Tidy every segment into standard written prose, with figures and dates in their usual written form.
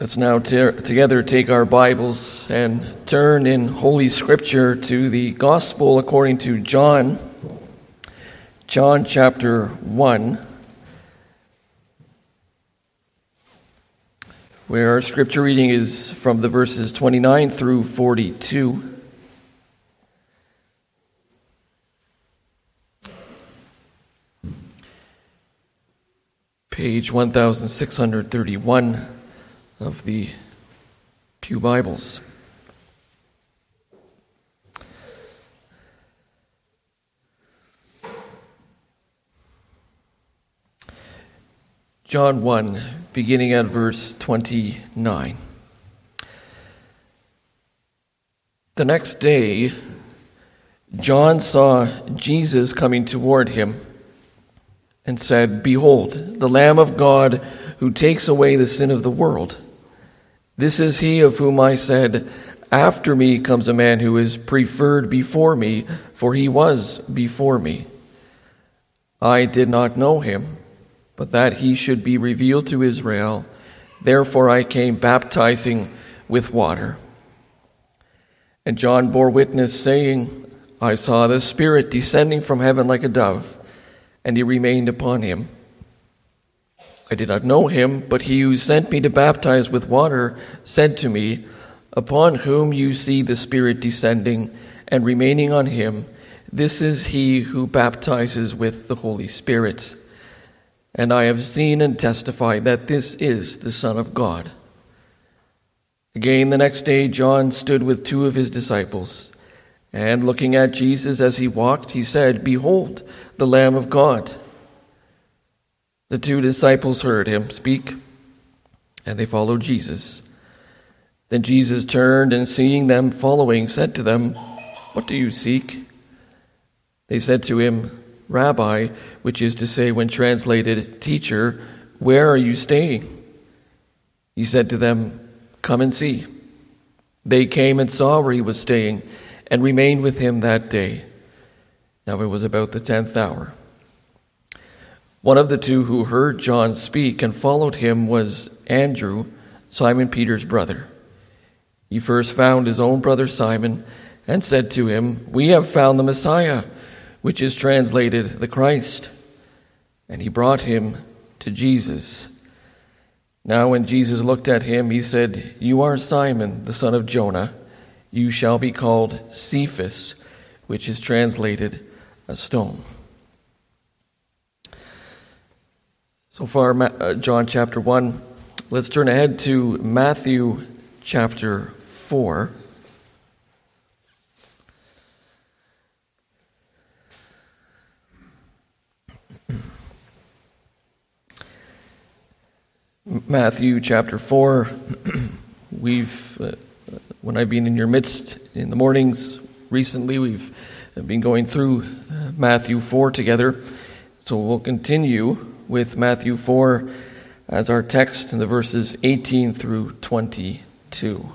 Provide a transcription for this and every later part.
Let's now together take our Bibles and turn in Holy Scripture to the Gospel according to John chapter 1, where our Scripture reading is from the verses 29 through 42. Page 1631 of the Pew Bibles. John 1, beginning at verse 29. The next day, John saw Jesus coming toward him and said, "Behold, the Lamb of God who takes away the sin of the world. This is he of whom I said, after me comes a man who is preferred before me, for he was before me. I did not know him, but that he should be revealed to Israel. Therefore I came baptizing with water." And John bore witness, saying, "I saw the Spirit descending from heaven like a dove, and he remained upon him. I did not know him, but he who sent me to baptize with water said to me, Upon whom you see the Spirit descending and remaining on him, this is he who baptizes with the Holy Spirit. And I have seen and testified that this is the Son of God." Again, the next day, John stood with two of his disciples, and looking at Jesus as he walked, he said, "Behold, the Lamb of God." The two disciples heard him speak, and they followed Jesus. Then Jesus turned, and seeing them following, said to them, "What do you seek?" They said to him, "Rabbi," which is to say, when translated, "Teacher, where are you staying?" He said to them, "Come and see." They came and saw where he was staying, and remained with him that day. Now it was about the 10th hour. One of the two who heard John speak and followed him was Andrew, Simon Peter's brother. He first found his own brother Simon and said to him, "We have found the Messiah," which is translated the Christ. And he brought him to Jesus. Now when Jesus looked at him, he said, "You are Simon, the son of Jonah. You shall be called Cephas," which is translated a stone. So far, John chapter 1. Let's turn ahead to Matthew chapter 4. Matthew chapter 4. When I've been in your midst in the mornings recently, we've been going through Matthew 4 together. So we'll continue with Matthew 4 as our text in the verses 18 through 22.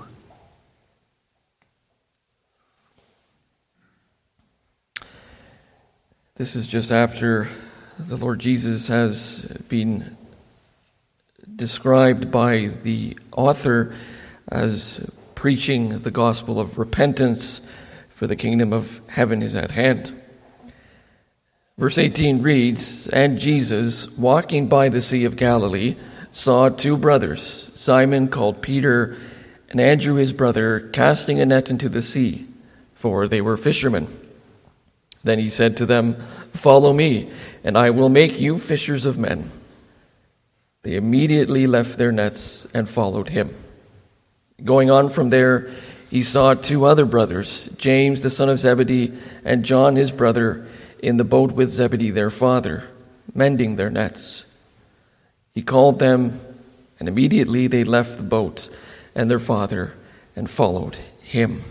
This is just after the Lord Jesus has been described by the author as preaching the gospel of repentance, for the kingdom of heaven is at hand. Verse 18 reads, "And Jesus, walking by the Sea of Galilee, saw two brothers, Simon called Peter, and Andrew his brother, casting a net into the sea, for they were fishermen. Then he said to them, 'Follow me, and I will make you fishers of men.' They immediately left their nets and followed him. Going on from there, he saw two other brothers, James the son of Zebedee, and John his brother, in the boat with Zebedee their father, mending their nets. He called them, and immediately they left the boat and their father and followed him."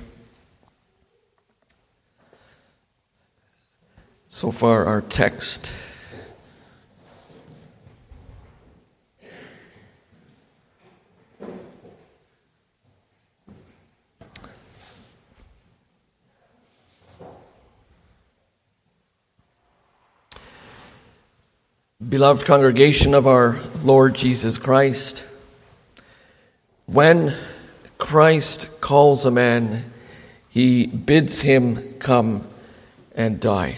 So far, our text. Beloved congregation of our Lord Jesus Christ, When Christ calls a man, he bids him come and die.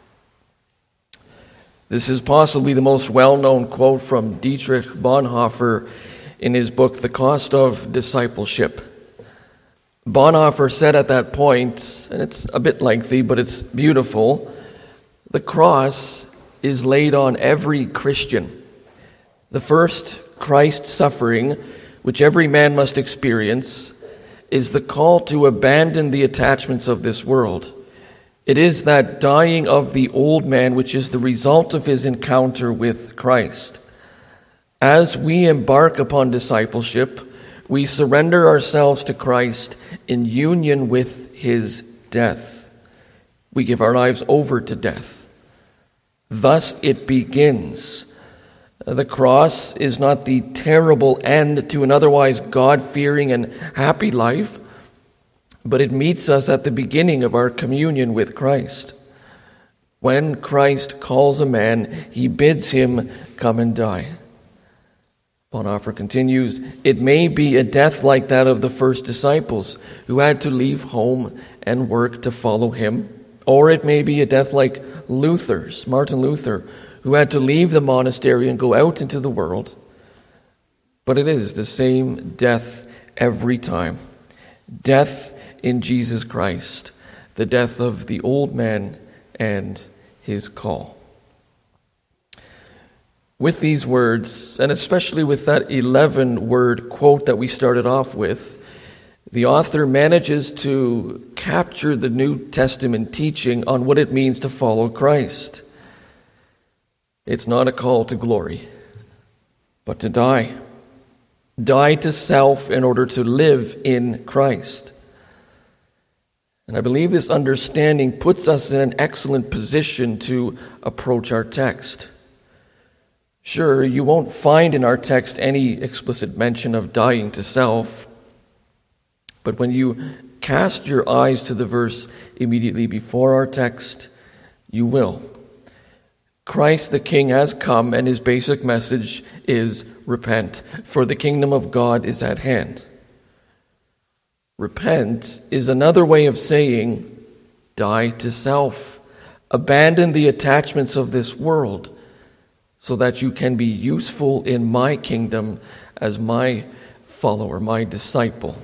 This is possibly the most well-known quote from Dietrich Bonhoeffer in his book, The Cost of Discipleship. Bonhoeffer said at that point, and it's a bit lengthy, but it's beautiful, the cross is laid on every Christian. The first Christ suffering, which every man must experience, is the call to abandon the attachments of this world. It is that dying of the old man which is the result of his encounter with Christ. As we embark upon discipleship, we surrender ourselves to Christ in union with his death. We give our lives over to death. Thus it begins. The cross is not the terrible end to an otherwise God-fearing and happy life, but it meets us at the beginning of our communion with Christ. When Christ calls a man, he bids him come and die. Bonhoeffer continues, it may be a death like that of the first disciples who had to leave home and work to follow him, or it may be a death like Martin Luther, who had to leave the monastery and go out into the world. But it is the same death every time. Death in Jesus Christ, the death of the old man and his call. With these words, and especially with that 11-word quote that we started off with, the author manages to capture the New Testament teaching on what it means to follow Christ. It's not a call to glory, but to die. Die to self in order to live in Christ. And I believe this understanding puts us in an excellent position to approach our text. Sure, you won't find in our text any explicit mention of dying to self, but when you cast your eyes to the verse immediately before our text, you will. Christ the King has come, and his basic message is repent, for the kingdom of God is at hand. Repent is another way of saying die to self. Abandon the attachments of this world so that you can be useful in my kingdom as my follower, my disciple.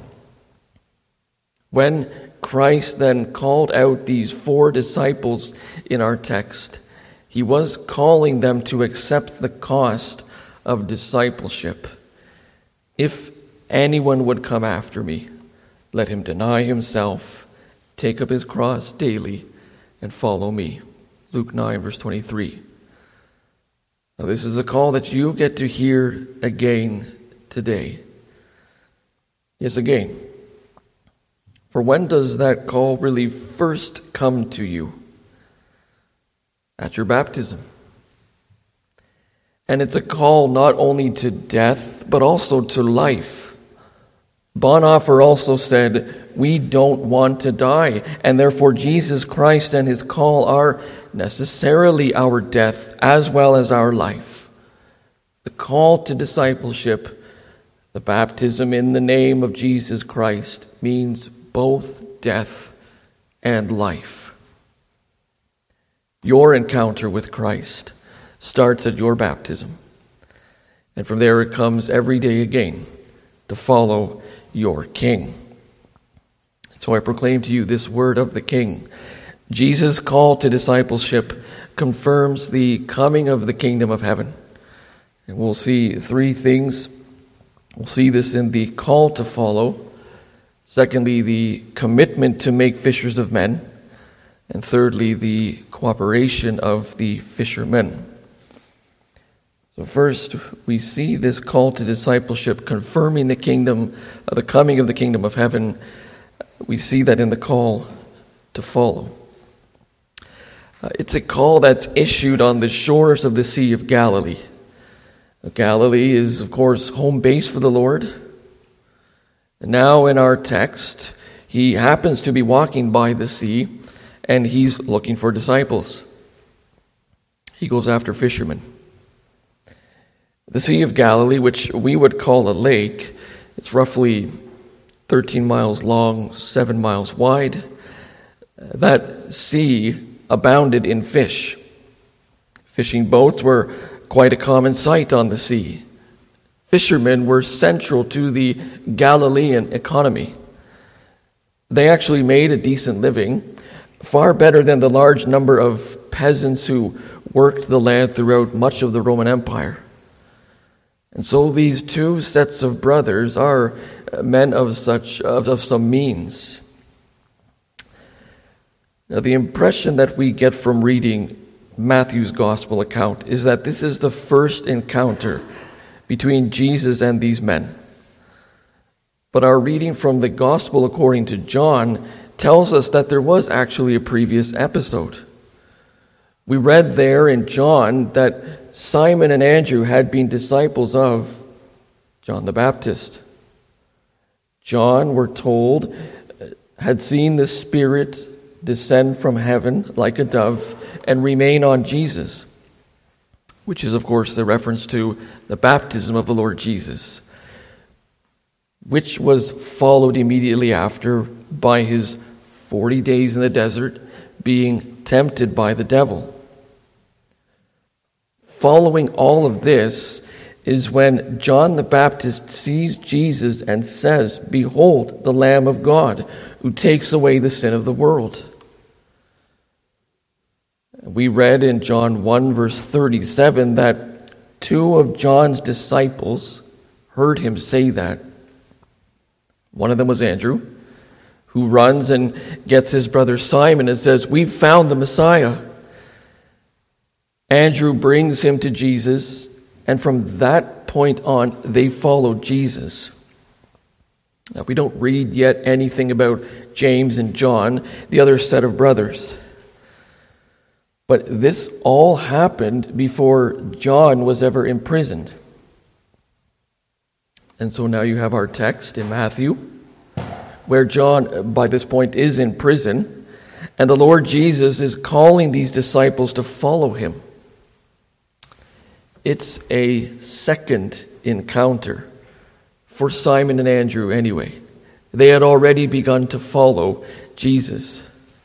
When Christ then called out these 4 disciples in our text, he was calling them to accept the cost of discipleship. If anyone would come after me, let him deny himself, take up his cross daily, and follow me. Luke 9, verse 23. Now, this is a call that you get to hear again today. Yes, again. For when does that call really first come to you? At your baptism. And it's a call not only to death, but also to life. Bonhoeffer also said, we don't want to die, and therefore Jesus Christ and his call are necessarily our death as well as our life. The call to discipleship, the baptism in the name of Jesus Christ, means both death and life. Your encounter with Christ starts at your baptism, and from there it comes every day again to follow your King. So I proclaim to you this word of the King. Jesus' call to discipleship confirms the coming of the kingdom of heaven. And we'll see 3 things. We'll see this in the call to follow. Secondly, the commitment to make fishers of men. And thirdly, the cooperation of the fishermen. So first, we see this call to discipleship confirming the coming of the kingdom of heaven. We see that in the call to follow. It's a call that's issued on the shores of the Sea of Galilee. Galilee is, of course, home base for the Lord. And now in our text, he happens to be walking by the sea, and he's looking for disciples. He goes after fishermen. The Sea of Galilee, which we would call a lake, It's roughly 13 miles long, 7 miles wide. That sea abounded in fish. Fishing boats were quite a common sight on the sea. Fishermen were central to the Galilean economy. They actually made a decent living, far better than the large number of peasants who worked the land throughout much of the Roman Empire. And so these two sets of brothers are men of some means. Now, the impression that we get from reading Matthew's gospel account is that this is the first encounter between Jesus and these men. But our reading from the gospel according to John tells us that there was actually a previous episode. We read there in John that Simon and Andrew had been disciples of John the Baptist. John, we're told, had seen the Spirit descend from heaven like a dove and remain on Jesus, which is, of course, the reference to the baptism of the Lord Jesus, which was followed immediately after by his 40 days in the desert being tempted by the devil. Following all of this is when John the Baptist sees Jesus and says, "Behold, the Lamb of God, who takes away the sin of the world." We read in John 1, verse 37, that two of John's disciples heard him say that. One of them was Andrew, who runs and gets his brother Simon and says, "We've found the Messiah." Andrew brings him to Jesus, and from that point on, they followed Jesus. Now, we don't read yet anything about James and John, the other set of brothers. But this all happened before John was ever imprisoned. And so now you have our text in Matthew, where John, by this point, is in prison, and the Lord Jesus is calling these disciples to follow him. It's a second encounter for Simon and Andrew anyway. They had already begun to follow Jesus.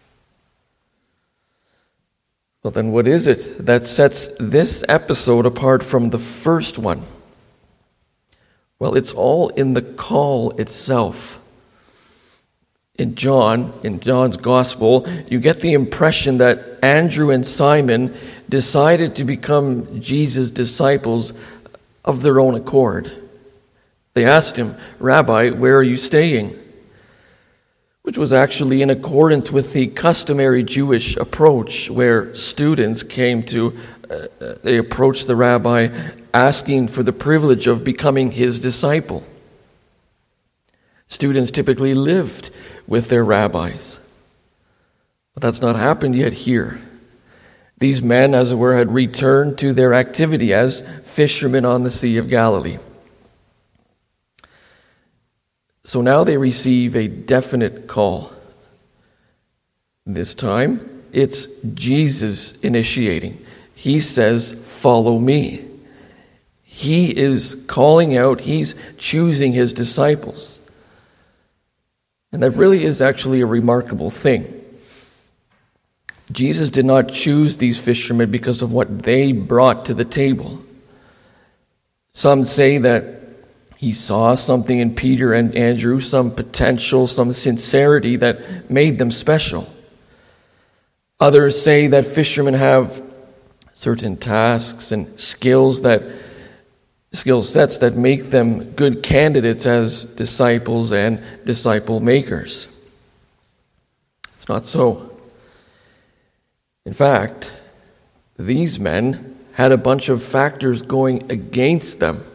Well, then what is it that sets this episode apart from the first one? Well, it's all in the call itself. In John's gospel, you get the impression that Andrew and Simon decided to become Jesus' disciples of their own accord. They asked him, "Rabbi, where are you staying?" Which was actually in accordance with the customary Jewish approach, where students they approached the rabbi asking for the privilege of becoming his disciple. Students typically lived with their rabbis. But that's not happened yet here. These men, as it were, had returned to their activity as fishermen on the Sea of Galilee. So now they receive a definite call. This time, it's Jesus initiating. He says, "Follow me." He is calling out, he's choosing his disciples. And that really is actually a remarkable thing. Jesus did not choose these fishermen because of what they brought to the table. Some say that he saw something in Peter and Andrew, some potential, some sincerity that made them special. Others say that fishermen have certain tasks and skill sets that make them good candidates as disciples and disciple makers. It's not so. In fact, these men had a bunch of factors going against them.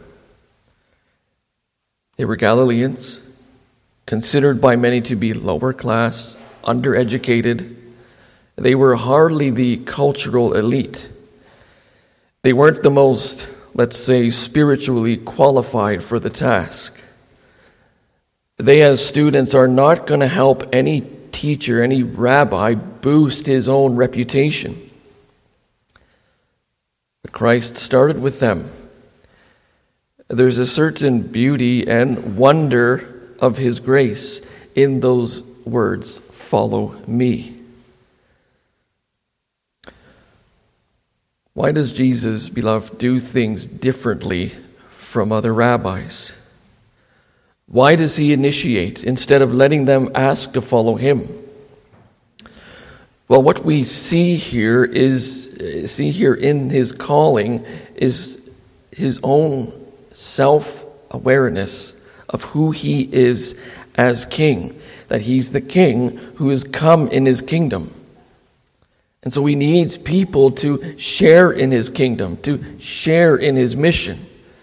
They were Galileans, considered by many to be lower class, undereducated. They were hardly the cultural elite. They weren't the most, let's say, spiritually qualified for the task. They, as students, are not going to help any teacher, any rabbi, boost his own reputation. But Christ started with them. There's a certain beauty and wonder of his grace in those words, "Follow me." Why does Jesus, beloved, do things differently from other rabbis? Why does he initiate instead of letting them ask to follow him? Well, what we see here in his calling is his own self-awareness of who he is as king, that he's the king who has come in his kingdom. And so he needs people to share in his kingdom, to share in his mission.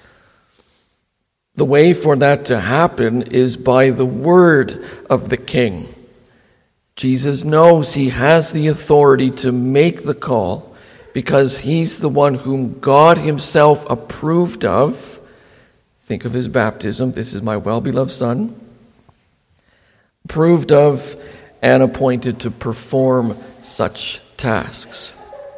The way for that to happen is by the word of the king. Jesus knows he has the authority to make the call because he's the one whom God himself approved of. Think of his baptism. "This is my well-beloved Son." Approved of and appointed to perform such tasks.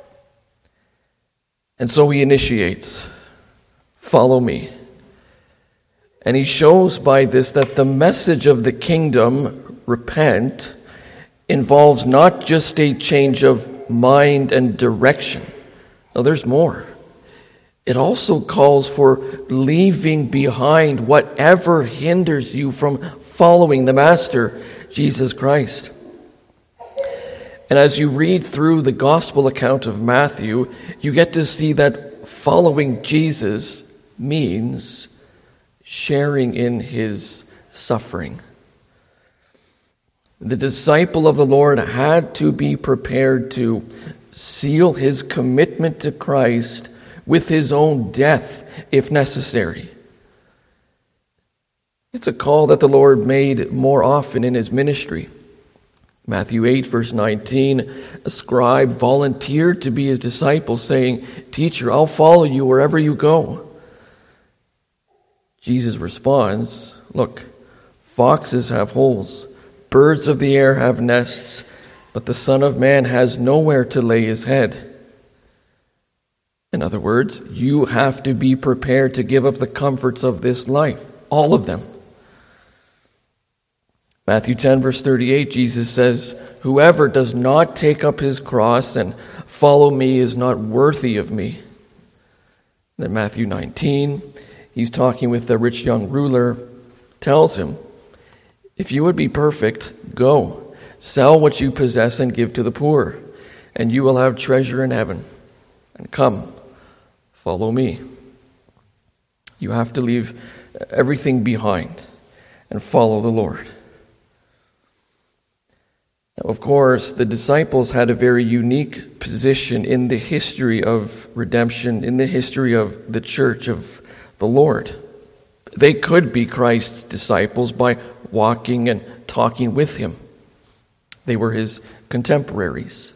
And so he initiates, "Follow me." And he shows by this that the message of the kingdom, repent, involves not just a change of mind and direction. No, there's more. It also calls for leaving behind whatever hinders you from following the Master, Jesus Christ. And as you read through the gospel account of Matthew, you get to see that following Jesus means sharing in his suffering. The disciple of the Lord had to be prepared to seal his commitment to Christ with his own death, if necessary. It's a call that the Lord made more often in his ministry. Matthew 8, verse 19, a scribe volunteered to be his disciple, saying, "Teacher, I'll follow you wherever you go." Jesus responds, "Look, foxes have holes, birds of the air have nests, but the Son of Man has nowhere to lay his head." In other words, you have to be prepared to give up the comforts of this life, all of them. Matthew 10, verse 38, Jesus says, "Whoever does not take up his cross and follow me is not worthy of me." Then Matthew 19, he's talking with the rich young ruler, tells him, "If you would be perfect, go, sell what you possess and give to the poor, and you will have treasure in heaven. And come, follow me." You have to leave everything behind and follow the Lord. Now, of course, the disciples had a very unique position in the history of redemption, in the history of the church of the Lord. They could be Christ's disciples by walking and talking with him. They were his contemporaries.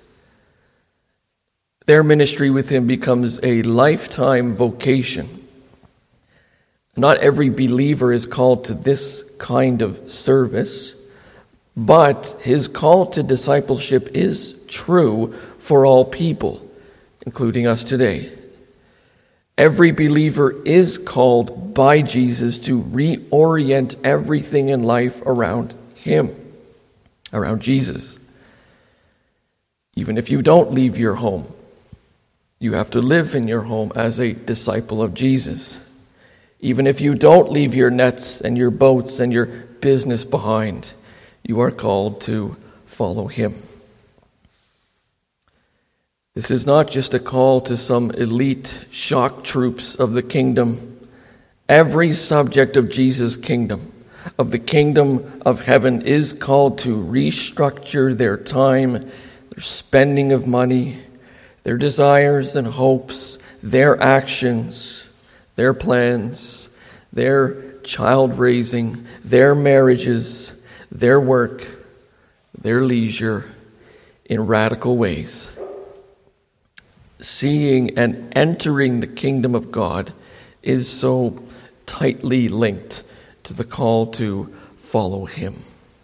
Their ministry with him becomes a lifetime vocation. Not every believer is called to this kind of service, but his call to discipleship is true for all people, including us today. Every believer is called by Jesus to reorient everything in life around him, around Jesus. Even if you don't leave your home, you have to live in your home as a disciple of Jesus. Even if you don't leave your nets and your boats and your business behind, you are called to follow him. This is not just a call to some elite shock troops of the kingdom. Every subject of Jesus' kingdom, of the kingdom of heaven, is called to restructure their time, their spending of money, their desires and hopes, their actions, their plans, their child raising, their marriages, their work, their leisure, in radical ways. Seeing and entering the kingdom of God is so tightly linked to the call to follow him.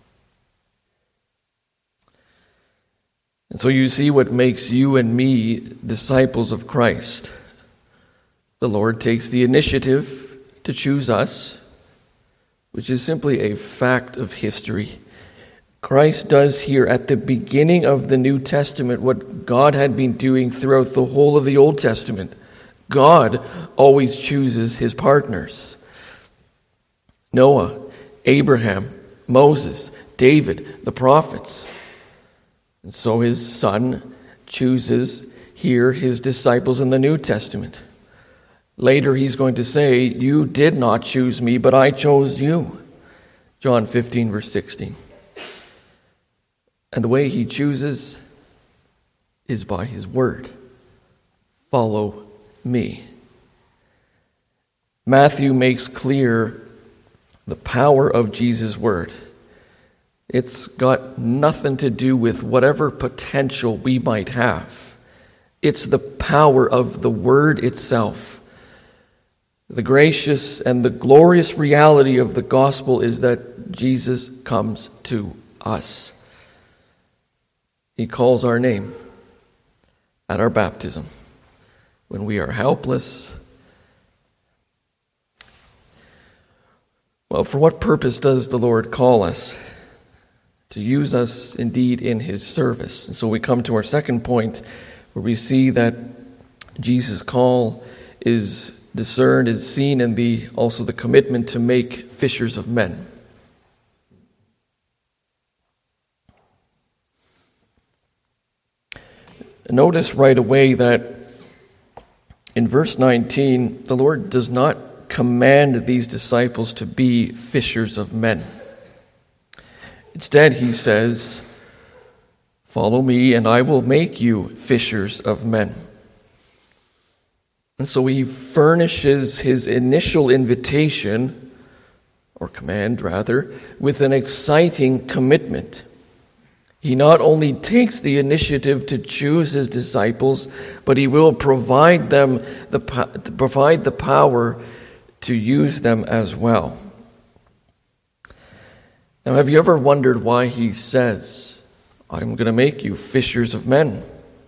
And so you see what makes you and me disciples of Christ. The Lord takes the initiative to choose us, which is simply a fact of history. Christ does here at the beginning of the New Testament what God had been doing throughout the whole of the Old Testament. God always chooses his partners. Noah, Abraham, Moses, David, the prophets. And so his Son chooses here his disciples in the New Testament. Later he's going to say, "You did not choose me, but I chose you." John 15, verse 16. And the way he chooses is by his word. Follow me. Matthew makes clear the power of Jesus' word. It's got nothing to do with whatever potential we might have. It's the power of the word itself. The gracious and the glorious reality of the gospel is that Jesus comes to us. He calls our name at our baptism when we are helpless. Well, for what purpose does the Lord call us? To use us indeed in his service. And so we come to our second point, where we see that Jesus' call is discerned, is seen in also the commitment to make fishers of men. Notice right away that in verse 19, the Lord does not command these disciples to be fishers of men. Instead, he says, "Follow me, and I will make you fishers of men." And so he furnishes his initial invitation, or command rather, with an exciting commitment. He not only takes the initiative to choose his disciples, but he will provide the power to use them as well. Now, have you ever wondered why he says, "I'm going to make you fishers of men"?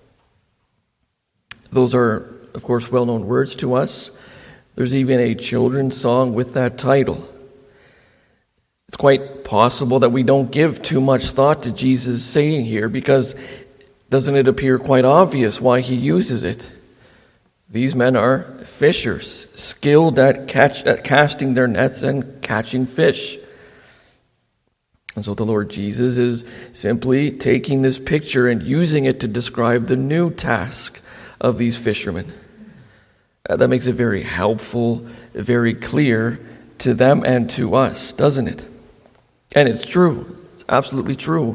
Those are, of course, well-known words to us. There's even a children's song with that title. It's quite possible that we don't give too much thought to Jesus' saying here, because doesn't it appear quite obvious why he uses it? These men are fishers, skilled at casting their nets and catching fish. And so the Lord Jesus is simply taking this picture and using it to describe the new task of these fishermen. That makes it very helpful, very clear to them and to us, doesn't it? And it's true. It's absolutely true.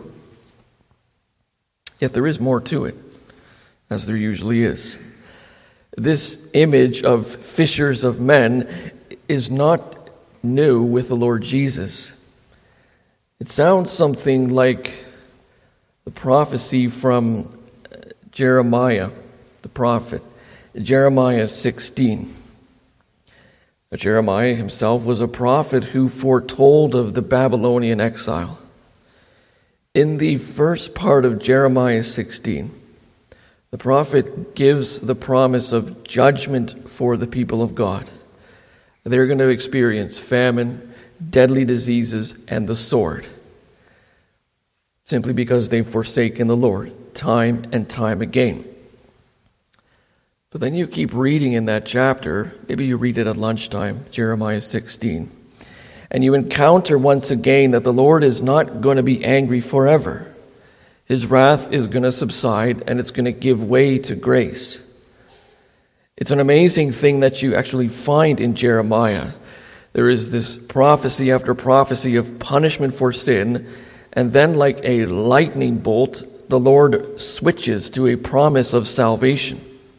Yet there is more to it, as there usually is. This image of fishers of men is not new with the Lord Jesus. It sounds something like the prophecy from Jeremiah, the prophet, Jeremiah 16. Jeremiah himself was a prophet who foretold of the Babylonian exile. In the first part of Jeremiah 16, the prophet gives the promise of judgment for the people of God. They're going to experience famine, deadly diseases, and the sword, simply because they've forsaken the Lord time and time again. But then you keep reading in that chapter, maybe you read it at lunchtime, Jeremiah 16, and you encounter once again that the Lord is not going to be angry forever. His wrath is going to subside, and it's going to give way to grace. It's an amazing thing that you actually find in Jeremiah. There is this prophecy after prophecy of punishment for sin, and then like a lightning bolt, the Lord switches to a promise of salvation.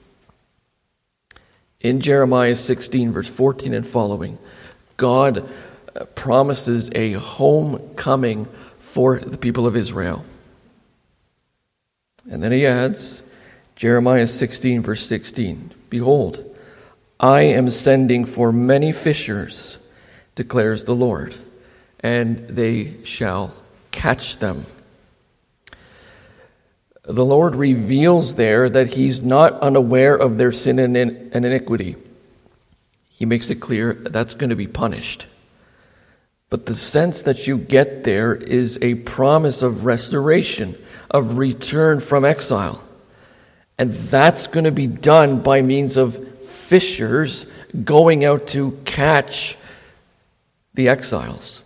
In Jeremiah 16, verse 14 and following, God promises a homecoming for the people of Israel. And then he adds, Jeremiah 16, verse 16, "Behold, I am sending for many fishers, declares the Lord, and they shall catch them." The Lord reveals there that he's not unaware of their sin and iniquity. he makes it clear that's going to be punished. But the sense that you get there is a promise of restoration, of return from exile. And that's going to be done by means of fishers going out to catch the exiles.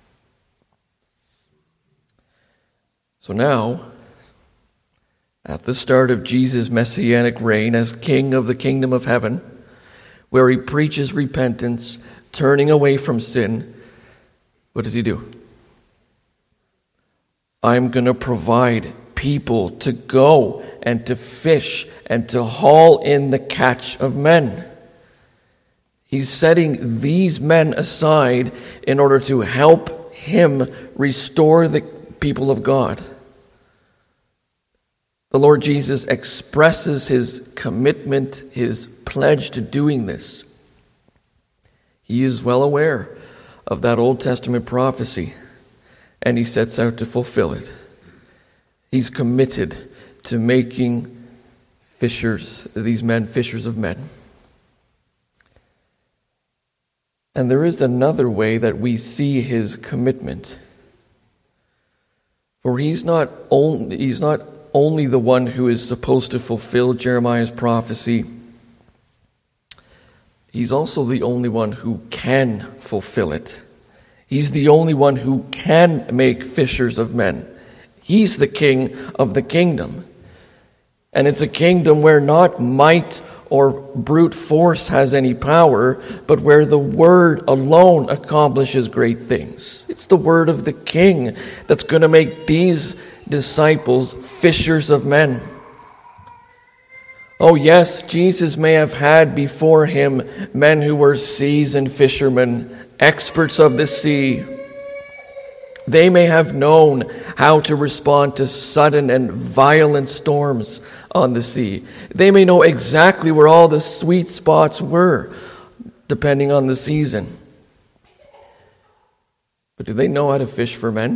So now, at the start of Jesus' messianic reign as King of the kingdom of heaven, where he preaches repentance, turning away from sin, what does he do? I'm going to provide people to go and to fish and to haul in the catch of men. He's setting these men aside in order to help him restore the people of God. The Lord Jesus expresses his commitment, his pledge to doing this. He is well aware of that Old Testament prophecy, and he sets out to fulfill it. He's committed to making these men fishers of men. And there is another way that we see his commitment. For he's not only the one who is supposed to fulfill Jeremiah's prophecy, he's also the only one who can fulfill it. He's the only one who can make fishers of men. He's the king of the kingdom. And it's a kingdom where not might or brute force has any power, but where the word alone accomplishes great things. It's the word of the king that's going to make these disciples fishers of men. Oh yes, Jesus may have had before him men who were seasoned fishermen, experts of the sea. They may have known how to respond to sudden and violent storms on the sea. They may know exactly where all the sweet spots were, depending on the season. But do they know how to fish for men?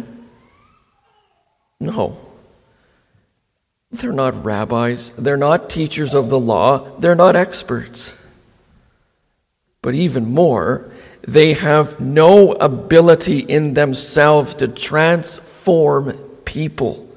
No. They're not rabbis. They're not teachers of the law. They're not experts. But even more, they have no ability in themselves to transform people.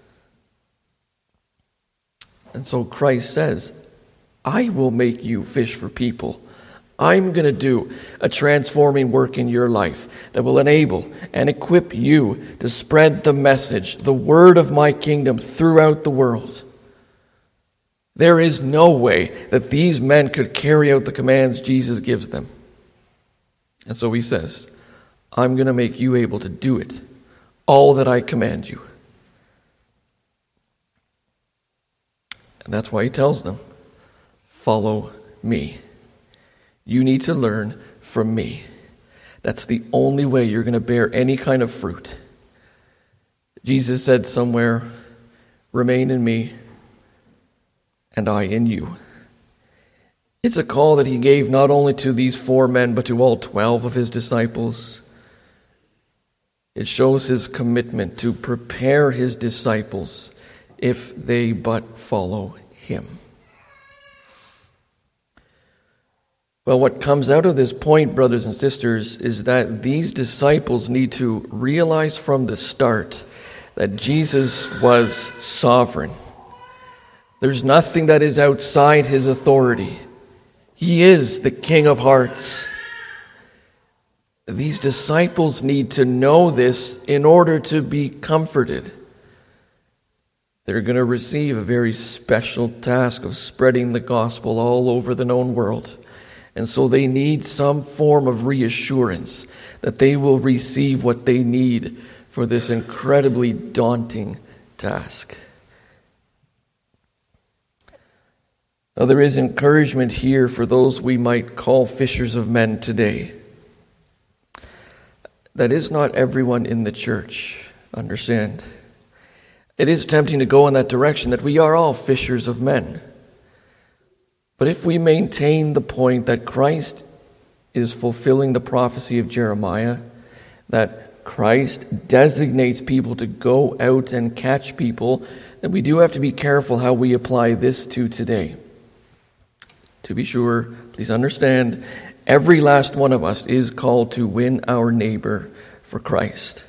And so Christ says, I will make you fish for people. I'm going to do a transforming work in your life that will enable and equip you to spread the message, the word of my kingdom throughout the world. There is no way that these men could carry out the commands Jesus gives them. And so he says, I'm going to make you able to do it, all that I command you. And that's why he tells them, follow me. You need to learn from me. That's the only way you're going to bear any kind of fruit. Jesus said somewhere, remain in me, and I in you. It's a call that he gave not only to these 4 men, but to all 12 of his disciples. It shows his commitment to prepare his disciples if they but follow him. Well, what comes out of this point, brothers and sisters, is that these disciples need to realize from the start that Jesus was sovereign. There's nothing that is outside his authority. He is the King of hearts. These disciples need to know this in order to be comforted. They're going to receive a very special task of spreading the gospel all over the known world. And so they need some form of reassurance that they will receive what they need for this incredibly daunting task. Now, there is encouragement here for those we might call fishers of men today. That is not everyone in the church, understand. It is tempting to go in that direction, that we are all fishers of men. But if we maintain the point that Christ is fulfilling the prophecy of Jeremiah, that Christ designates people to go out and catch people, then we do have to be careful how we apply this to today. To be sure, please understand, Every last one of us is called to win our neighbor for Christ.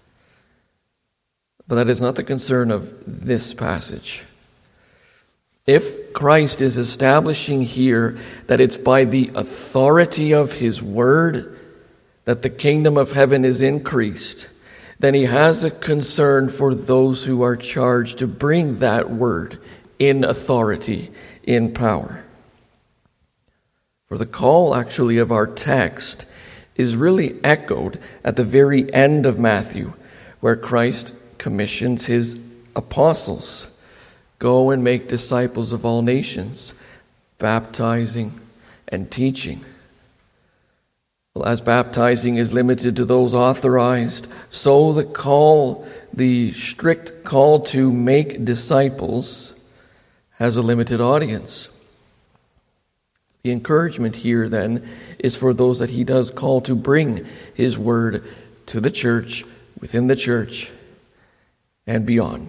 But that is not the concern of this passage. If Christ is establishing here that it's by the authority of his word that the kingdom of heaven is increased, then he has a concern for those who are charged to bring that word in authority, in power. For the call, actually, of our text is really echoed at the very end of Matthew, where Christ commissions his apostles. Go and make disciples of all nations, baptizing and teaching. Well, as baptizing is limited to those authorized, so the strict call to make disciples has a limited audience. The encouragement here, then, is for those that he does call to bring his word to the church, within the church, and beyond.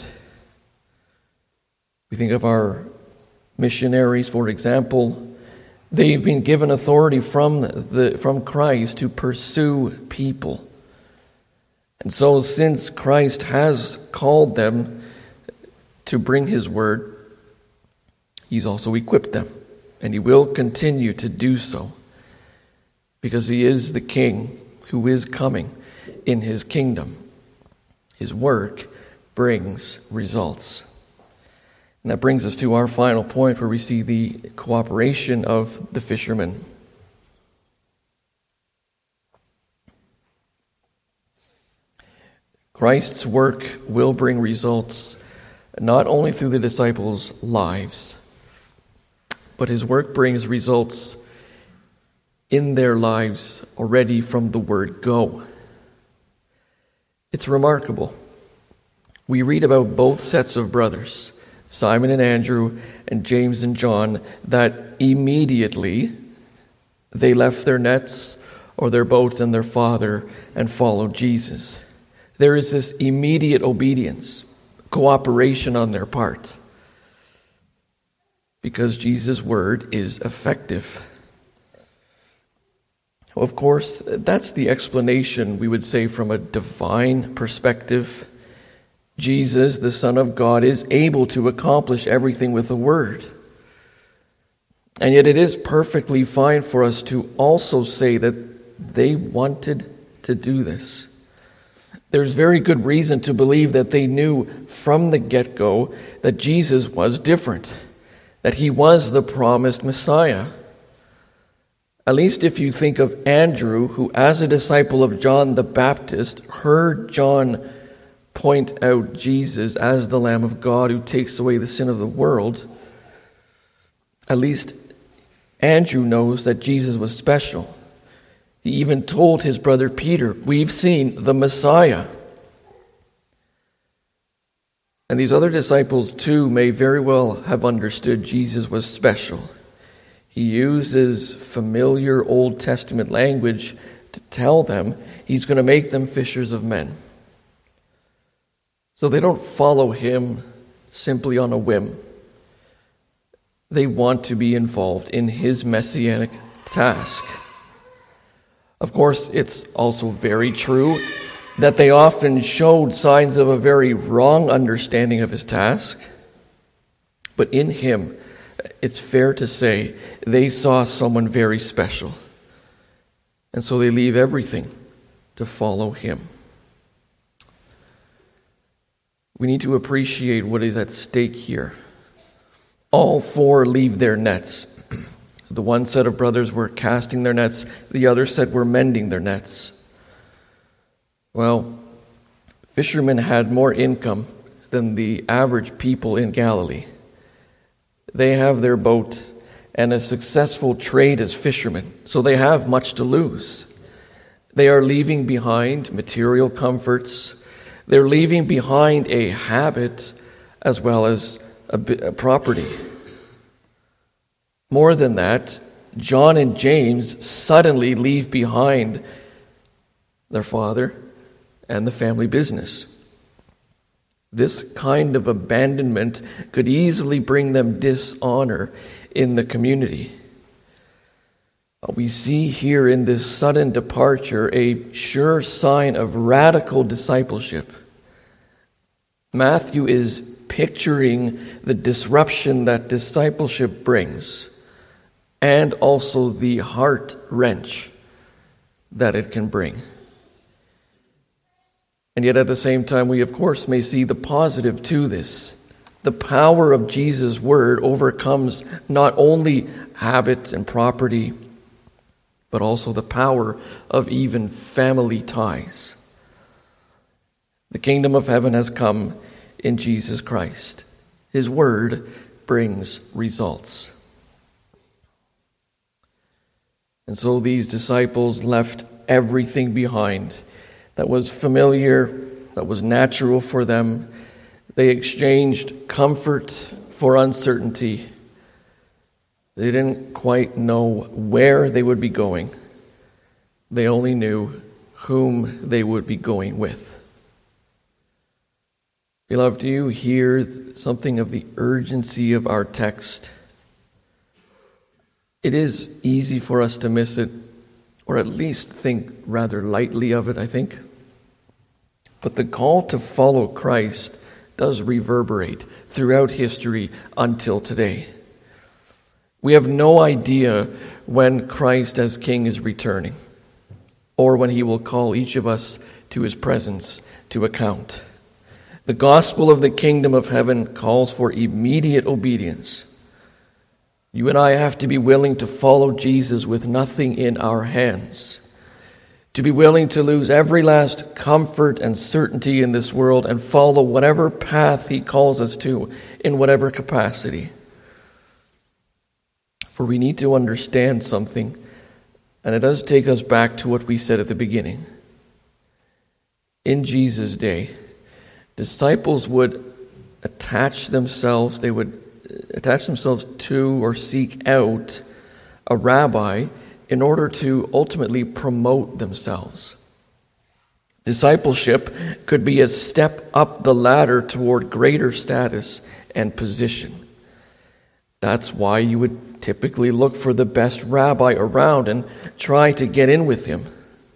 We think of our missionaries, for example. They've been given authority from Christ to pursue people. And so since Christ has called them to bring his word, he's also equipped them. And he will continue to do so, because he is the King who is coming in his kingdom. His work brings results. And that brings us to our final point, where we see the cooperation of the fishermen. Christ's work will bring results not only through the disciples' lives, but his work brings results in their lives already from the word go. It's remarkable. We read about both sets of brothers, Simon and Andrew and James and John, that immediately they left their nets or their boats and their father and followed Jesus. There is this immediate obedience, cooperation on their part, because Jesus' word is effective. Of course, that's the explanation, we would say, from a divine perspective. Jesus, the Son of God, is able to accomplish everything with the word. And yet it is perfectly fine for us to also say that they wanted to do this. There's very good reason to believe that they knew from the get-go that Jesus was different, that he was the promised Messiah. At least if you think of Andrew, who as a disciple of John the Baptist heard John point out Jesus as the Lamb of God who takes away the sin of the world, at least Andrew knows that Jesus was special. He even told his brother Peter, "We've seen the Messiah." And these other disciples too may very well have understood Jesus was special. He uses familiar Old Testament language to tell them he's going to make them fishers of men. So they don't follow him simply on a whim. They want to be involved in his messianic task. Of course, it's also very true that they often showed signs of a very wrong understanding of his task. But in him, it's fair to say they saw someone very special. And so they leave everything to follow him. We need to appreciate what is at stake here. All four leave their nets. The one set of brothers were casting their nets. The other set were mending their nets. Well, fishermen had more income than the average people in Galilee. They have their boat and a successful trade as fishermen, so they have much to lose. They are leaving behind material comforts. They're leaving behind a habit as well as a property. More than that, John and James suddenly leave behind their father and the family business. This kind of abandonment could easily bring them dishonor in the community. We see here in this sudden departure a sure sign of radical discipleship. Matthew is picturing the disruption that discipleship brings, and also the heart wrench that it can bring. And yet at the same time, we of course may see the positive to this. The power of Jesus' word overcomes not only habit and property, but also the power of even family ties. The kingdom of heaven has come in Jesus Christ. His word brings results. And so these disciples left everything behind that was familiar, that was natural for them. They exchanged comfort for uncertainty. They didn't quite know where they would be going. They only knew whom they would be going with. Beloved, do you hear something of the urgency of our text? It is easy for us to miss it, or at least think rather lightly of it, I think. But the call to follow Christ does reverberate throughout history until today. We have no idea when Christ as King is returning, or when he will call each of us to his presence to account. The gospel of the kingdom of heaven calls for immediate obedience. You and I have to be willing to follow Jesus with nothing in our hands, to be willing to lose every last comfort and certainty in this world and follow whatever path he calls us to in whatever capacity. For we need to understand something, and it does take us back to what we said at the beginning. In Jesus' day, disciples would attach themselves to or seek out a rabbi in order to ultimately promote themselves. Discipleship could be a step up the ladder toward greater status and position. That's why you would typically look for the best rabbi around and try to get in with him.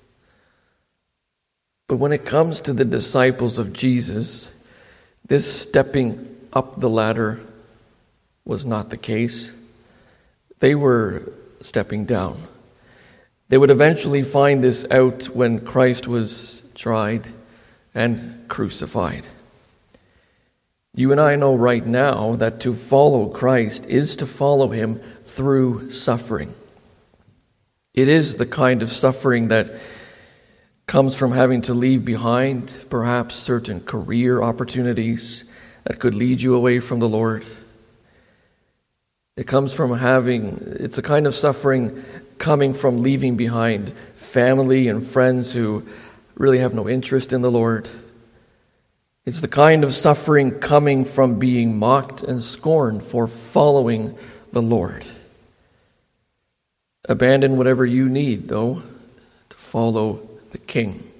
But when it comes to the disciples of Jesus, this stepping up the ladder was not the case. They were stepping down. They would eventually find this out when Christ was tried and crucified. You and I know right now that to follow Christ is to follow him through suffering. It is the kind of suffering that comes from having to leave behind perhaps certain career opportunities that could lead you away from the Lord. It's a kind of suffering coming from leaving behind family and friends who really have no interest in the Lord. It's the kind of suffering coming from being mocked and scorned for following the Lord. Abandon whatever you need, though, to follow the King.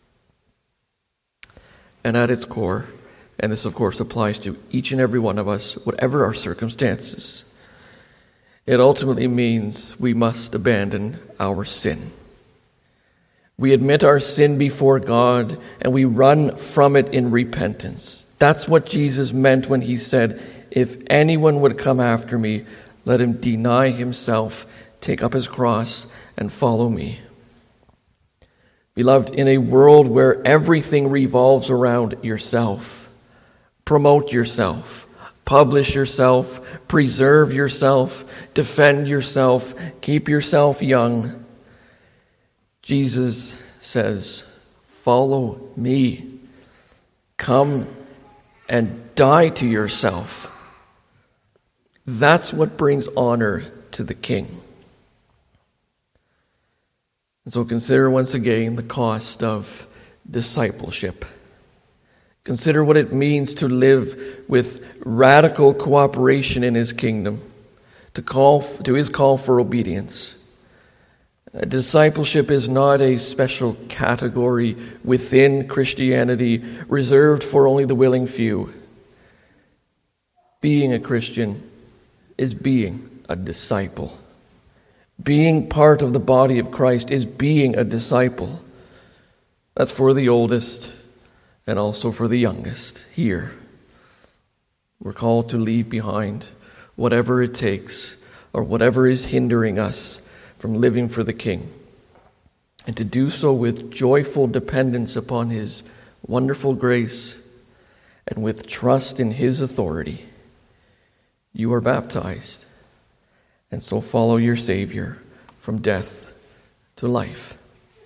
And at its core, and this of course applies to each and every one of us, whatever our circumstances, it ultimately means we must abandon our sin. We admit our sin before God and we run from it in repentance. That's what Jesus meant when he said, "If anyone would come after me, let him deny himself, take up his cross, and follow me." Beloved, in a world where everything revolves around yourself, promote yourself, publish yourself, preserve yourself, defend yourself, keep yourself young, Jesus says, "Follow me. Come and die to yourself." That's what brings honor to the King. And so consider once again the cost of discipleship. Consider what it means to live with radical cooperation in his kingdom, to his call for obedience. Discipleship is not a special category within Christianity reserved for only the willing few. Being a Christian is being a disciple. Being part of the body of Christ is being a disciple. That's for the oldest and also for the youngest here. We're called to leave behind whatever it takes or whatever is hindering us from living for the King, and to do so with joyful dependence upon His wonderful grace and with trust in His authority. You are baptized, and so follow your Savior from death to life.